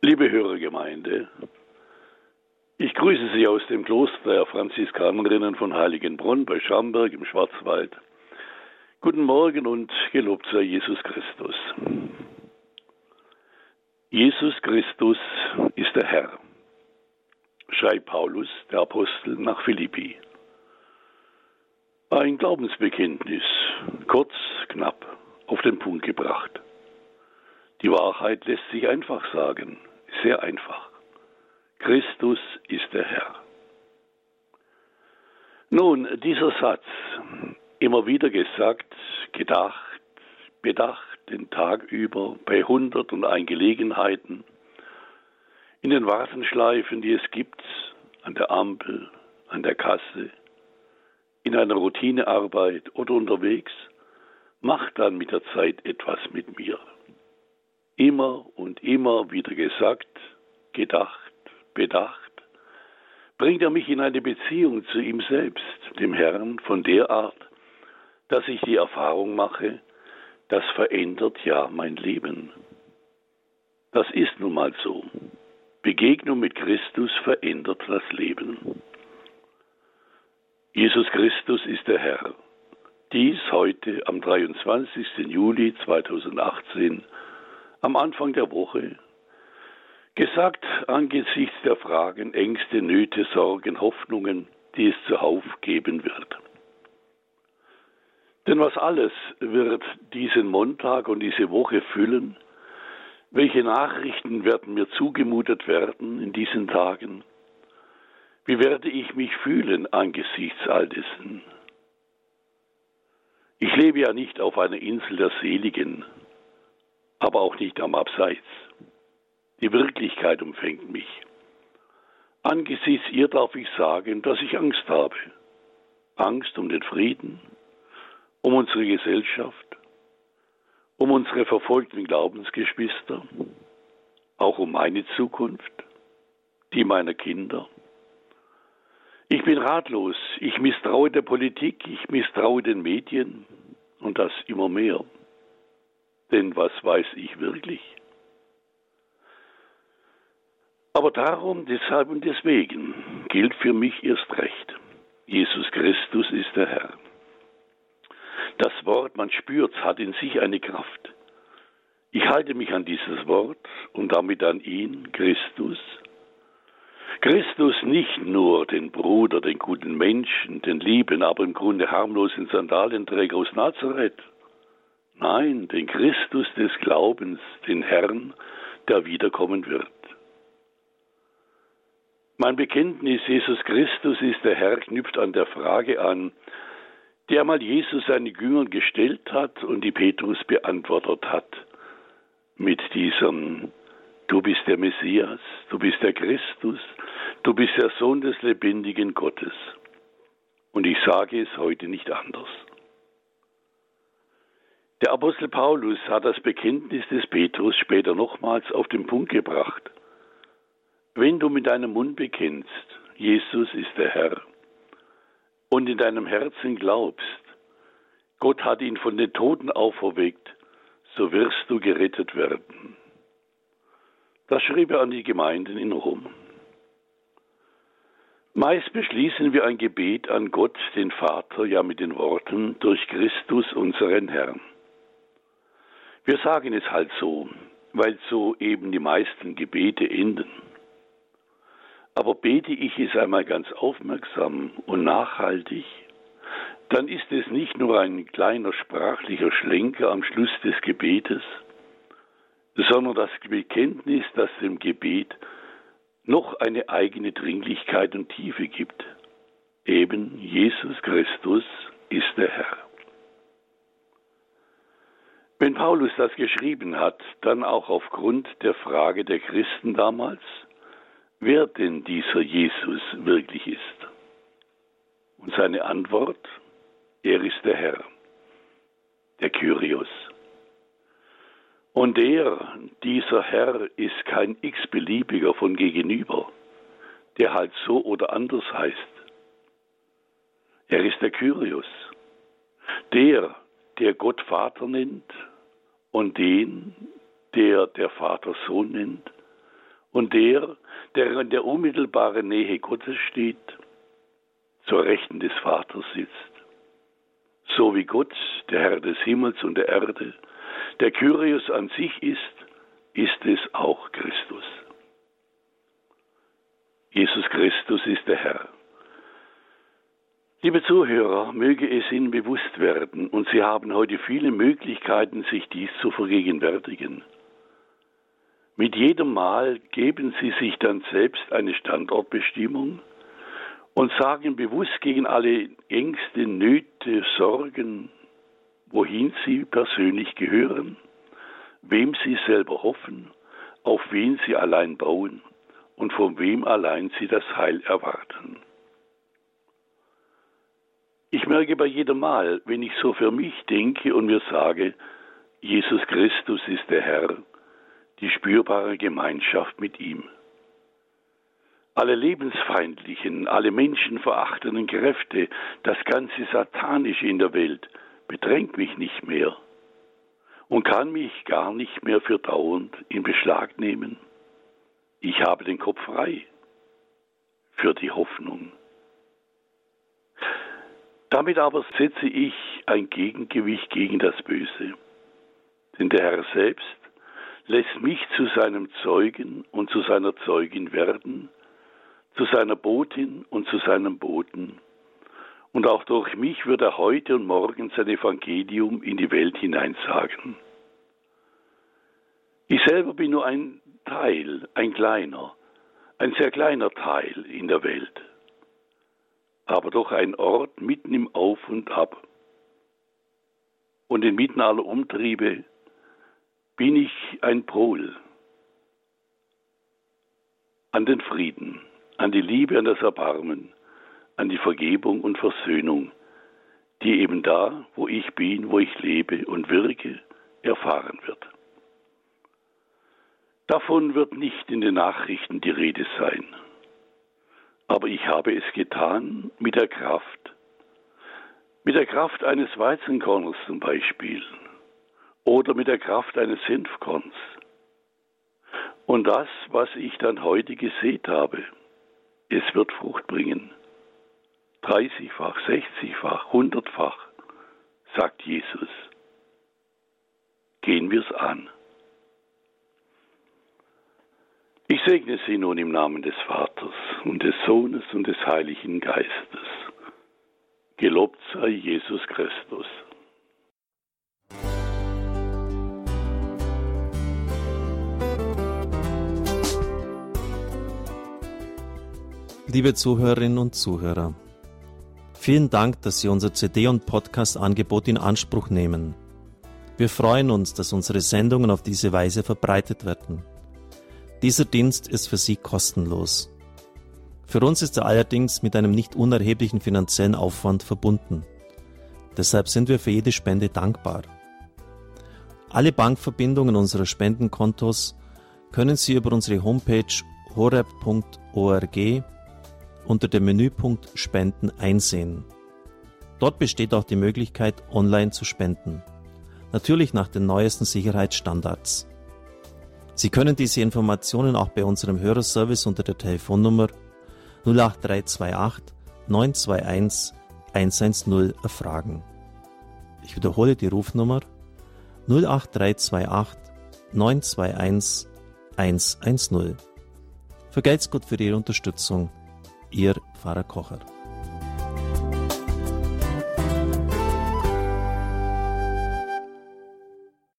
Liebe Hörergemeinde, ich grüße Sie aus dem Kloster der Franziskanerinnen von Heiligenbronn bei Schamberg im Schwarzwald. Guten Morgen und gelobt sei Jesus Christus. Jesus Christus ist der Herr, schreibt Paulus, der Apostel, nach Philippi. Ein Glaubensbekenntnis, kurz, knapp, auf den Punkt gebracht. Die Wahrheit lässt sich einfach sagen, sehr einfach. Christus ist der Herr. Nun, dieser Satz, immer wieder gesagt, gedacht, bedacht, den Tag über, bei 101 Gelegenheiten, in den Warteschleifen, die es gibt, an der Ampel, an der Kasse, in einer Routinearbeit oder unterwegs, macht dann mit der Zeit etwas mit mir. Immer und immer wieder gesagt, gedacht, bedacht, bringt er mich in eine Beziehung zu ihm selbst, dem Herrn, von der Art, dass ich die Erfahrung mache, das verändert ja mein Leben. Das ist nun mal so. Begegnung mit Christus verändert das Leben. Jesus Christus ist der Herr. Dies heute am 23. Juli 2018, am Anfang der Woche, gesagt angesichts der Fragen, Ängste, Nöte, Sorgen, Hoffnungen, die es zuhauf geben wird. Denn was alles wird diesen Montag und diese Woche füllen? Welche Nachrichten werden mir zugemutet werden in diesen Tagen? Wie werde ich mich fühlen angesichts all dessen? Ich lebe ja nicht auf einer Insel der Seligen, aber auch nicht am Abseits. Die Wirklichkeit umfängt mich. Angesichts ihr darf ich sagen, dass ich Angst habe. Angst um den Frieden, um unsere Gesellschaft, um unsere verfolgten Glaubensgeschwister, auch um meine Zukunft, die meiner Kinder. Ich bin ratlos, ich misstraue der Politik, ich misstraue den Medien und das immer mehr. Denn was weiß ich wirklich? Aber darum, deshalb und deswegen gilt für mich erst recht, Jesus Christus ist der Herr. Das Wort, man spürt, hat in sich eine Kraft. Ich halte mich an dieses Wort und damit an ihn, Christus. Christus nicht nur den Bruder, den guten Menschen, den lieben, aber im Grunde harmlosen Sandalenträger aus Nazareth. Nein, den Christus des Glaubens, den Herrn, der wiederkommen wird. Mein Bekenntnis, Jesus Christus ist der Herr, knüpft an der Frage an, die einmal Jesus seine Jünger gestellt hat und die Petrus beantwortet hat. Mit diesem, du bist der Messias, du bist der Christus, du bist der Sohn des lebendigen Gottes. Und ich sage es heute nicht anders. Der Apostel Paulus hat das Bekenntnis des Petrus später nochmals auf den Punkt gebracht. Wenn du mit deinem Mund bekennst, Jesus ist der Herr, und in deinem Herzen glaubst, Gott hat ihn von den Toten auferweckt, so wirst du gerettet werden. Das schrieb er an die Gemeinden in Rom. Meist beschließen wir ein Gebet an Gott, den Vater, ja mit den Worten, durch Christus unseren Herrn. Wir sagen es halt so, weil so eben die meisten Gebete enden. Aber bete ich es einmal ganz aufmerksam und nachhaltig, dann ist es nicht nur ein kleiner sprachlicher Schlenker am Schluss des Gebetes, sondern das Bekenntnis, das dem Gebet noch eine eigene Dringlichkeit und Tiefe gibt. Eben Jesus Christus ist der Herr. Wenn Paulus das geschrieben hat, dann auch aufgrund der Frage der Christen damals, wer denn dieser Jesus wirklich ist. Und seine Antwort, er ist der Herr, der Kyrios. Und dieser Herr ist kein x-beliebiger von gegenüber, der halt so oder anders heißt. Er ist der Kyrios, der Gott Vater nennt und den, der Vater Sohn nennt und der in der unmittelbaren Nähe Gottes steht, zur Rechten des Vaters sitzt. So wie Gott, der Herr des Himmels und der Erde, der Kyrios an sich ist es auch Christus. Jesus Christus ist der Herr. Liebe Zuhörer, möge es Ihnen bewusst werden, und Sie haben heute viele Möglichkeiten, sich dies zu vergegenwärtigen. Mit jedem Mal geben Sie sich dann selbst eine Standortbestimmung und sagen bewusst gegen alle Ängste, Nöte, Sorgen, wohin Sie persönlich gehören, wem Sie selber hoffen, auf wen Sie allein bauen und von wem allein Sie das Heil erwarten. Ich merke bei jedem Mal, wenn ich so für mich denke und mir sage, Jesus Christus ist der Herr, die spürbare Gemeinschaft mit ihm. Alle lebensfeindlichen, alle menschenverachtenden Kräfte, das ganze Satanische in der Welt bedrängt mich nicht mehr und kann mich gar nicht mehr für dauernd in Beschlag nehmen. Ich habe den Kopf frei für die Hoffnung. Damit aber setze ich ein Gegengewicht gegen das Böse. Denn der Herr selbst lässt mich zu seinem Zeugen und zu seiner Zeugin werden, zu seiner Botin und zu seinem Boten. Und auch durch mich wird er heute und morgen sein Evangelium in die Welt hineinsagen. Ich selber bin nur ein Teil, ein sehr kleiner Teil in der Welt, aber doch ein Ort mitten im Auf und Ab. Und inmitten aller Umtriebe bin ich ein Pol an den Frieden, an die Liebe, an das Erbarmen, an die Vergebung und Versöhnung, die eben da, wo ich bin, wo ich lebe und wirke, erfahren wird. Davon wird nicht in den Nachrichten die Rede sein. Aber ich habe es getan mit der Kraft eines Weizenkornes zum Beispiel oder mit der Kraft eines Senfkorns. Und das, was ich dann heute gesät habe, es wird Frucht bringen. 30-fach, 60-fach, 100-fach, sagt Jesus. Gehen wir es an. Ich segne Sie nun im Namen des Vaters und des Sohnes und des Heiligen Geistes. Gelobt sei Jesus Christus. Liebe Zuhörerinnen und Zuhörer, vielen Dank, dass Sie unser CD- und Podcast-Angebot in Anspruch nehmen. Wir freuen uns, dass unsere Sendungen auf diese Weise verbreitet werden. Dieser Dienst ist für Sie kostenlos. Für uns ist er allerdings mit einem nicht unerheblichen finanziellen Aufwand verbunden. Deshalb sind wir für jede Spende dankbar. Alle Bankverbindungen unserer Spendenkontos können Sie über unsere Homepage horeb.org unter dem Menüpunkt Spenden einsehen. Dort besteht auch die Möglichkeit, online zu spenden. Natürlich nach den neuesten Sicherheitsstandards. Sie können diese Informationen auch bei unserem Hörerservice unter der Telefonnummer 08328 921 110 erfragen. Ich wiederhole die Rufnummer 08328 921 110. Vergelt's Gott für Ihre Unterstützung. Ihr Pfarrer Kocher.